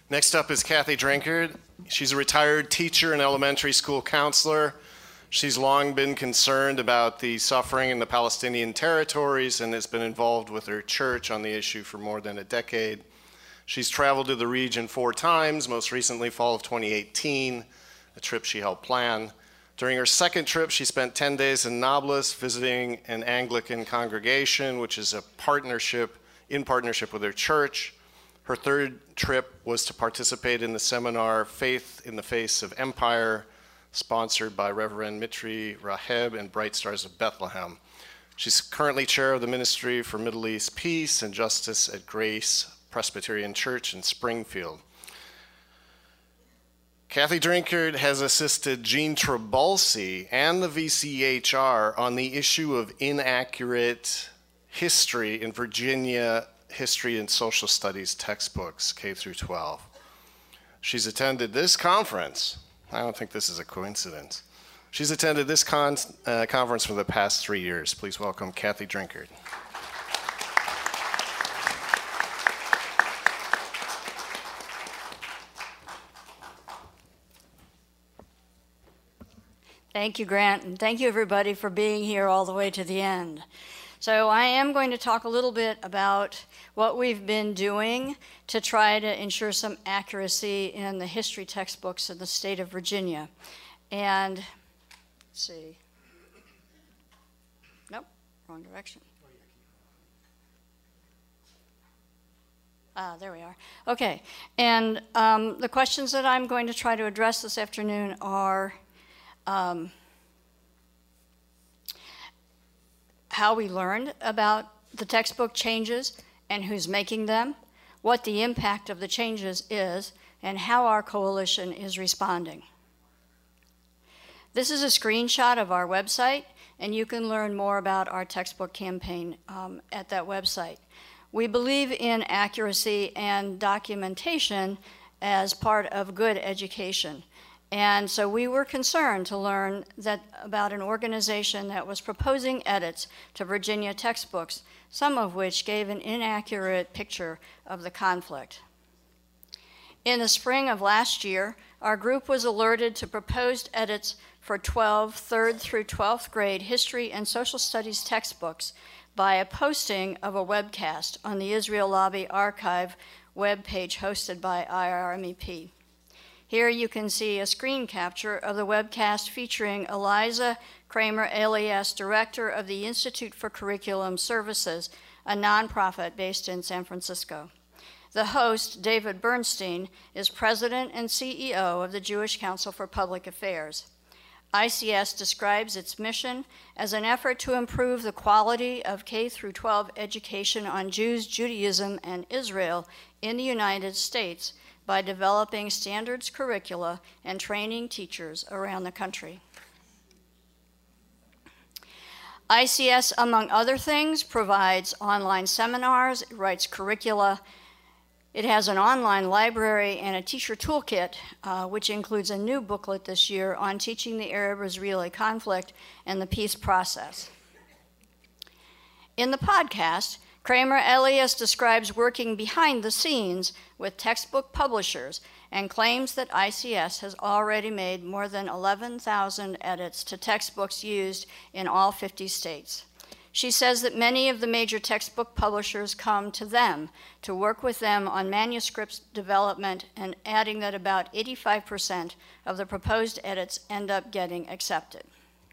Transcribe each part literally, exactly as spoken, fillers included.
Next up is Kathy Drinkard. She's a retired teacher and elementary school counselor. She's long been concerned about the suffering in the Palestinian territories and has been involved with her church on the issue for more than a decade. She's traveled to the region four times, most recently fall of twenty eighteen, a trip she helped plan. During her second trip, she spent ten days in Nablus visiting an Anglican congregation, which is a partnership, in partnership with her church. Her third trip was to participate in the seminar Faith in the Face of Empire, sponsored by Reverend Mitri Raheb and Bright Stars of Bethlehem. She's currently chair of the Ministry for Middle East Peace and Justice at Grace Presbyterian Church in Springfield. Kathy Drinkard has assisted Gene Trabolsi and the V C H R on the issue of inaccurate history in Virginia history and social studies textbooks, K through twelve. She's attended this conference. I don't think this is a coincidence. She's attended this con- uh, conference for the past three years. Please welcome Kathy Drinkard. Thank you, Grant, and thank you, everybody, for being here all the way to the end. So I am going to talk a little bit about what we've been doing to try to ensure some accuracy in the history textbooks in the state of Virginia. And, let's see. Nope, wrong direction. Ah, there we are. Okay, and um, the questions that I'm going to try to address this afternoon are Um, how we learned about the textbook changes and who's making them, what the impact of the changes is, and how our coalition is responding. This is a screenshot of our website, and you can learn more about our textbook campaign um, at that website. We believe in accuracy and documentation as part of good education. And so we were concerned to learn that about an organization that was proposing edits to Virginia textbooks, some of which gave an inaccurate picture of the conflict. In the spring of last year, our group was alerted to proposed edits for twelve third through twelfth grade history and social studies textbooks by a posting of a webcast on the Israel Lobby Archive webpage hosted by I R M E P. Here you can see a screen capture of the webcast featuring Eliza Kramer-Elias, director of the Institute for Curriculum Services, a nonprofit based in San Francisco. The host, David Bernstein, is president and C E O of the Jewish Council for Public Affairs. I C S describes its mission as an effort to improve the quality of K through twelve education on Jews, Judaism, and Israel in the United States by developing standards curricula and training teachers around the country. I C S, among other things, provides online seminars, it writes curricula. It has an online library and a teacher toolkit, uh, which includes a new booklet this year on teaching the Arab-Israeli conflict and the peace process. In the podcast, Kramer-Elias describes working behind the scenes with textbook publishers and claims that I C S has already made more than eleven thousand edits to textbooks used in all fifty states. She says that many of the major textbook publishers come to them to work with them on manuscript development, and adding that about eighty-five percent of the proposed edits end up getting accepted.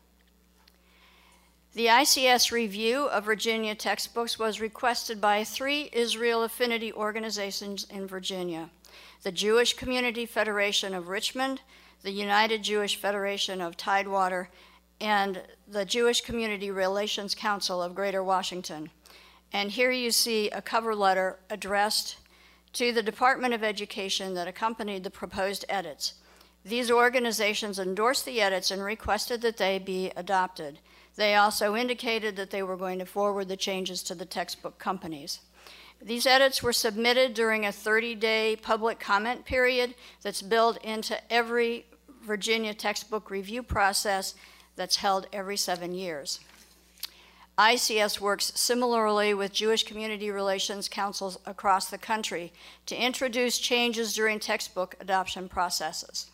The I C S review of Virginia textbooks was requested by three Israel affinity organizations in Virginia: the Jewish Community Federation of Richmond, the United Jewish Federation of Tidewater, and the Jewish Community Relations Council of Greater Washington. And here you see a cover letter addressed to the Department of Education that accompanied the proposed edits. These organizations endorsed the edits and requested that they be adopted. They also indicated that they were going to forward the changes to the textbook companies. These edits were submitted during a thirty-day public comment period that's built into every Virginia textbook review process that's held every seven years. I C S works similarly with Jewish community relations councils across the country to introduce changes during textbook adoption processes.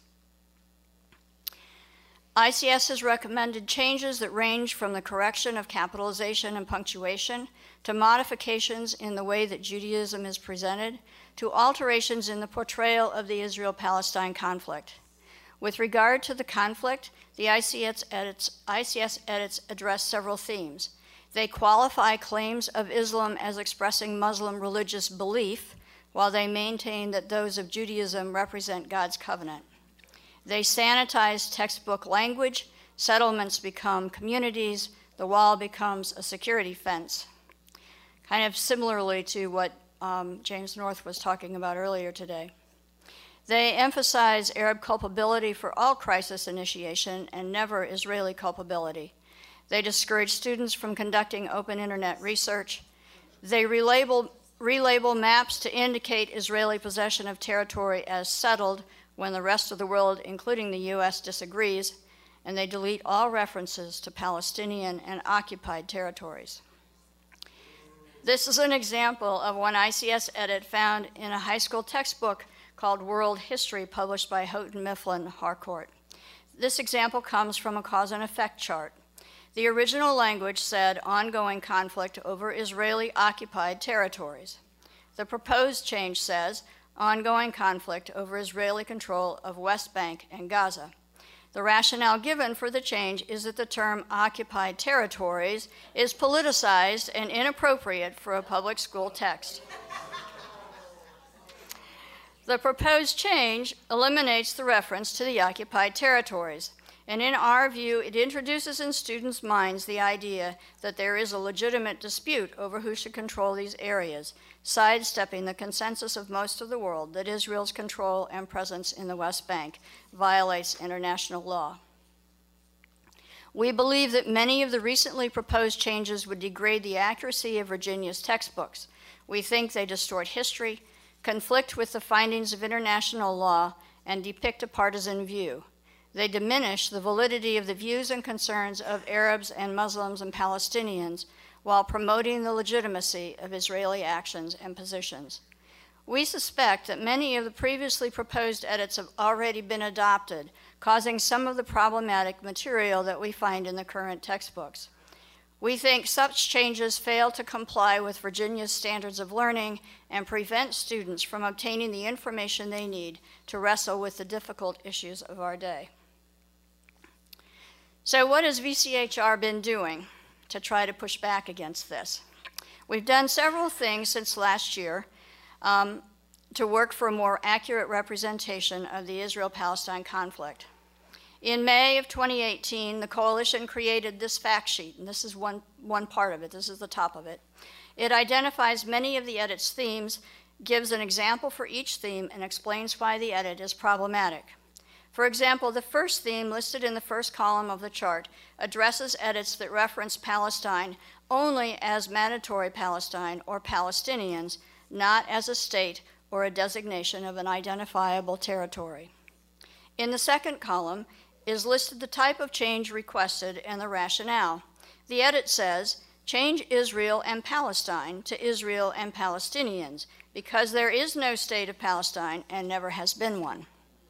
I C S has recommended changes that range from the correction of capitalization and punctuation to modifications in the way that Judaism is presented to alterations in the portrayal of the Israel-Palestine conflict. With regard to the conflict, the I C S edits, I C S edits address several themes. They qualify claims of Islam as expressing Muslim religious belief, while they maintain that those of Judaism represent God's covenant. They sanitize textbook language, settlements become communities, the wall becomes a security fence. Kind of similarly to what um, James North was talking about earlier today. They emphasize Arab culpability for all crisis initiation and never Israeli culpability. They discourage students from conducting open internet research. They relabel, relabel maps to indicate Israeli possession of territory as settled when the rest of the world, including the U S, disagrees, and they delete all references to Palestinian and occupied territories. This is an example of one I C S edit found in a high school textbook called World History, published by Houghton Mifflin Harcourt. This example comes from a cause and effect chart. The original language said ongoing conflict over Israeli-occupied territories. The proposed change says ongoing conflict over Israeli control of West Bank and Gaza. The rationale given for the change is that the term occupied territories is politicized and inappropriate for a public school text. The proposed change eliminates the reference to the occupied territories, and in our view, it introduces in students' minds the idea that there is a legitimate dispute over who should control these areas, sidestepping the consensus of most of the world that Israel's control and presence in the West Bank violates international law. We believe that many of the recently proposed changes would degrade the accuracy of Virginia's textbooks. We think they distort history, conflict with the findings of international law, and depict a partisan view. They diminish the validity of the views and concerns of Arabs and Muslims and Palestinians while promoting the legitimacy of Israeli actions and positions. We suspect that many of the previously proposed edits have already been adopted, causing some of the problematic material that we find in the current textbooks. We think such changes fail to comply with Virginia's standards of learning and prevent students from obtaining the information they need to wrestle with the difficult issues of our day. So what has V C H R been doing to try to push back against this? We've done several things since last year um, to work for a more accurate representation of the Israel-Palestine conflict. In May of twenty eighteen, the coalition created this fact sheet, and this is one, one part of it. This is the top of it. It identifies many of the edit's themes, gives an example for each theme, and explains why the edit is problematic. For example, the first theme listed in the first column of the chart addresses edits that reference Palestine only as mandatory Palestine or Palestinians, not as a state or a designation of an identifiable territory. In the second column is listed the type of change requested and the rationale. The edit says, change Israel and Palestine to Israel and Palestinians, because there is no state of Palestine and never has been one.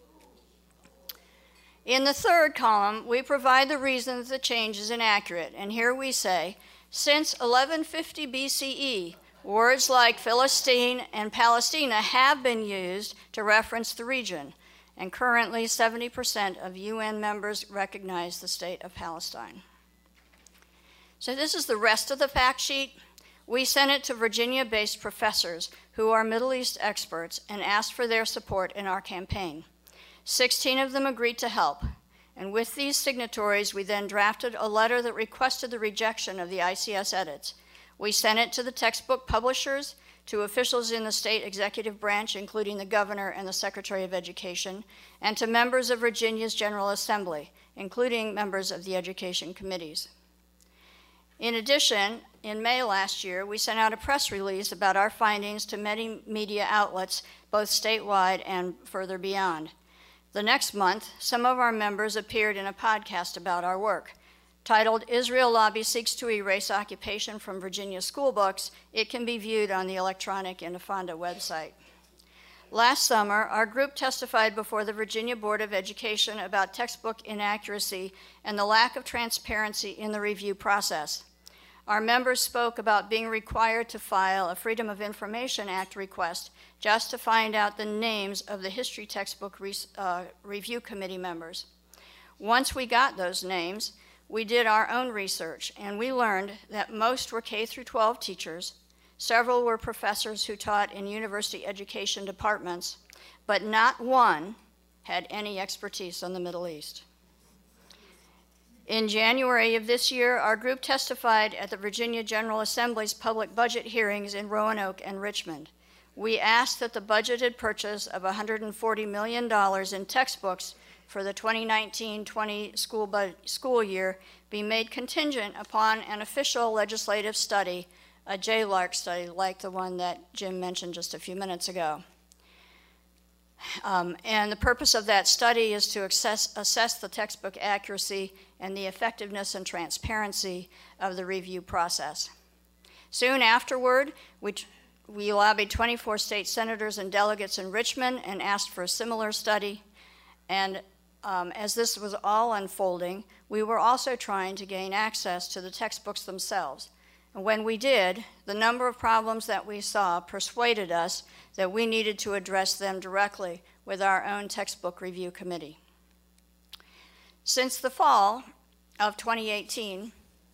In the third column, we provide the reason that the change is inaccurate, and here we say, since eleven fifty B C E, words like Philistine and Palestina have been used to reference the region, and currently seventy percent of U N members recognize the state of Palestine. So this is the rest of the fact sheet. We sent it to Virginia-based professors who are Middle East experts and asked for their support in our campaign. sixteen of them agreed to help, and with these signatories, we then drafted a letter that requested the rejection of the I C S edits. We sent it to the textbook publishers, to officials in the state executive branch, including the governor and the Secretary of Education, and to members of Virginia's General Assembly, including members of the education committees. In addition, in May last year, we sent out a press release about our findings to many media outlets, both statewide and further beyond. The next month, some of our members appeared in a podcast about our work. Titled Israel Lobby Seeks to Erase Occupation from Virginia School Books, it can be viewed on the electronic Intifada website. Last summer, our group testified before the Virginia Board of Education about textbook inaccuracy and the lack of transparency in the review process. Our members spoke about being required to file a Freedom of Information Act request just to find out the names of the history textbook re uh, review committee members. Once we got those names, we did our own research, and we learned that most were K through twelve teachers. Several were professors who taught in university education departments, but not one had any expertise on the Middle East. In January of this year, our group testified at the Virginia General Assembly's public budget hearings in Roanoke and Richmond. We asked that the budgeted purchase of one hundred forty million dollars in textbooks for the twenty nineteen twenty school, school year be made contingent upon an official legislative study, a J LARC study like the one that Jim mentioned just a few minutes ago. Um, and the purpose of that study is to assess, assess the textbook accuracy and the effectiveness and transparency of the review process. Soon afterward, we, we lobbied twenty-four state senators and delegates in Richmond and asked for a similar study. And um, as this was all unfolding, we were also trying to gain access to the textbooks themselves. And when we did, the number of problems that we saw persuaded us that we needed to address them directly with our own textbook review committee. Since the fall of twenty eighteen,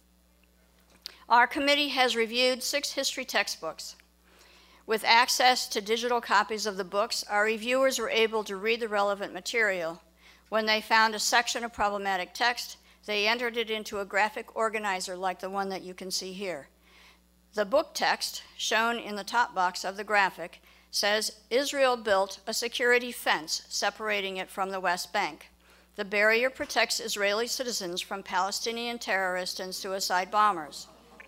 our committee has reviewed six history textbooks. With access to digital copies of the books, our reviewers were able to read the relevant material. When they found a section of problematic text, they entered it into a graphic organizer like the one that you can see here. The book text, shown in the top box of the graphic, says Israel built a security fence separating it from the West Bank. The barrier protects Israeli citizens from Palestinian terrorists and suicide bombers.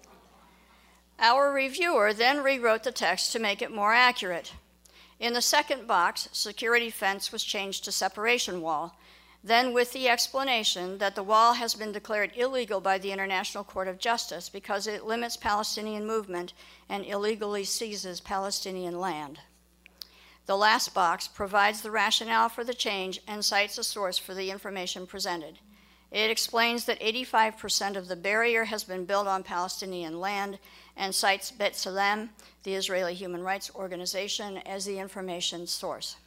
Our reviewer then rewrote the text to make it more accurate. In the second box, security fence was changed to separation wall, then with the explanation that the wall has been declared illegal by the International Court of Justice because it limits Palestinian movement and illegally seizes Palestinian land. The last box provides the rationale for the change and cites a source for the information presented. It explains that eighty-five percent of the barrier has been built on Palestinian land and cites B'Tselem, the Israeli human rights organization, as the information source.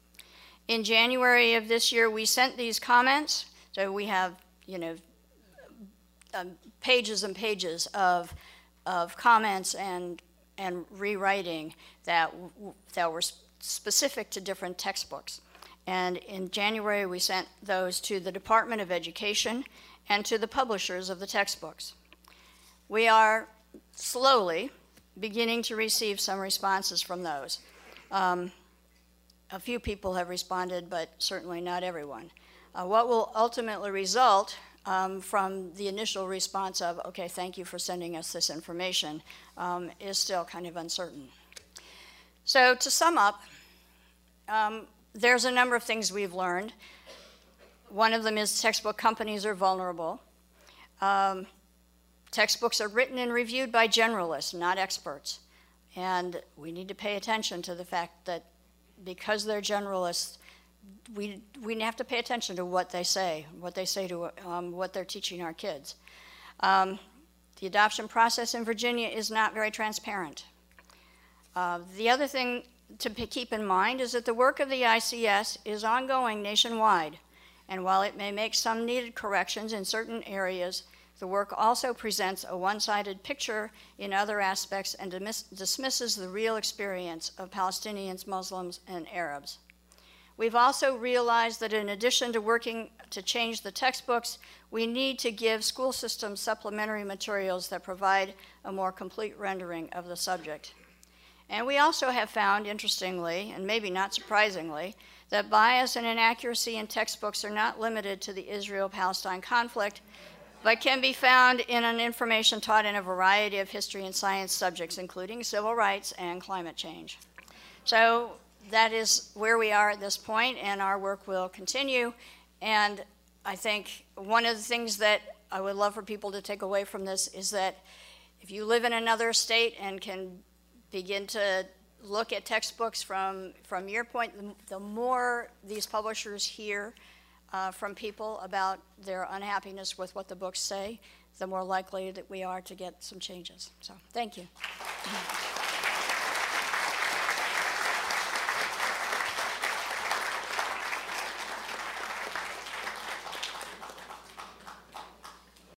In January of this year, we sent these comments, so we have, you know, um, pages and pages of, of comments and, and rewriting that, that were specific to different textbooks. And in January, we sent those to the Department of Education and to the publishers of the textbooks. We are slowly beginning to receive some responses from those. Um, a few people have responded, but certainly not everyone. Uh, what will ultimately result um, from the initial response of, okay, thank you for sending us this information, um, is still kind of uncertain. So to sum up, um, there's a number of things we've learned. One of them is textbook companies are vulnerable. Um, textbooks are written and reviewed by generalists, not experts. And we need to pay attention to the fact that because they're generalists, we, we have to pay attention to what they say, what they say to um, what they're teaching our kids. Um, the adoption process in Virginia is not very transparent. Uh, the other thing to keep in mind is that the work of the I C S is ongoing nationwide, and while it may make some needed corrections in certain areas, the work also presents a one-sided picture in other aspects and dismiss dismisses the real experience of Palestinians, Muslims, and Arabs. We've also realized that in addition to working to change the textbooks, we need to give school systems supplementary materials that provide a more complete rendering of the subject. And we also have found, interestingly, and maybe not surprisingly, that bias and inaccuracy in textbooks are not limited to the Israel-Palestine conflict, but can be found in an information taught in a variety of history and science subjects, including civil rights and climate change. So that is where we are at this point, and our work will continue. And I think one of the things that I would love for people to take away from this is that if you live in another state and can begin to look at textbooks from, from your point, the, the more these publishers hear uh, from people about their unhappiness with what the books say, the more likely that we are to get some changes. So, thank you.